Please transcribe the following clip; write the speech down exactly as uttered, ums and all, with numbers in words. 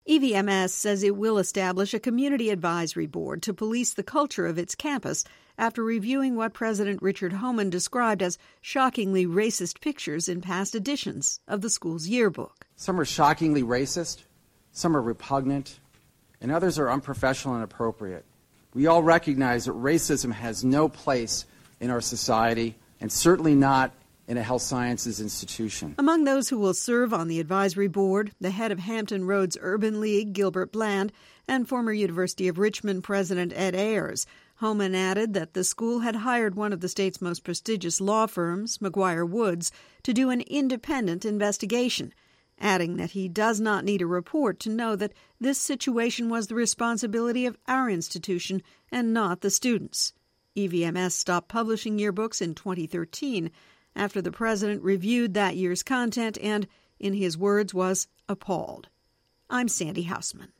E V M S says it will establish a community advisory board to police the culture of its campus after reviewing what President Richard Homan described as shockingly racist pictures in past editions of the school's yearbook. Some are shockingly racist, some are repugnant, and others are unprofessional and inappropriate. We all recognize that racism has no place in our society, and certainly not in a health sciences institution. Among those who will serve on the advisory board, the head of Hampton Roads Urban League, Gilbert Bland, and former University of Richmond President Ed Ayers. Homan added that the school had hired one of the state's most prestigious law firms, McGuire Woods, to do an independent investigation, adding that he does not need a report to know that this situation was the responsibility of our institution and not the students. E V M S stopped publishing yearbooks in twenty thirteen after the president reviewed that year's content and, in his words, was appalled. I'm Sandy Hausman.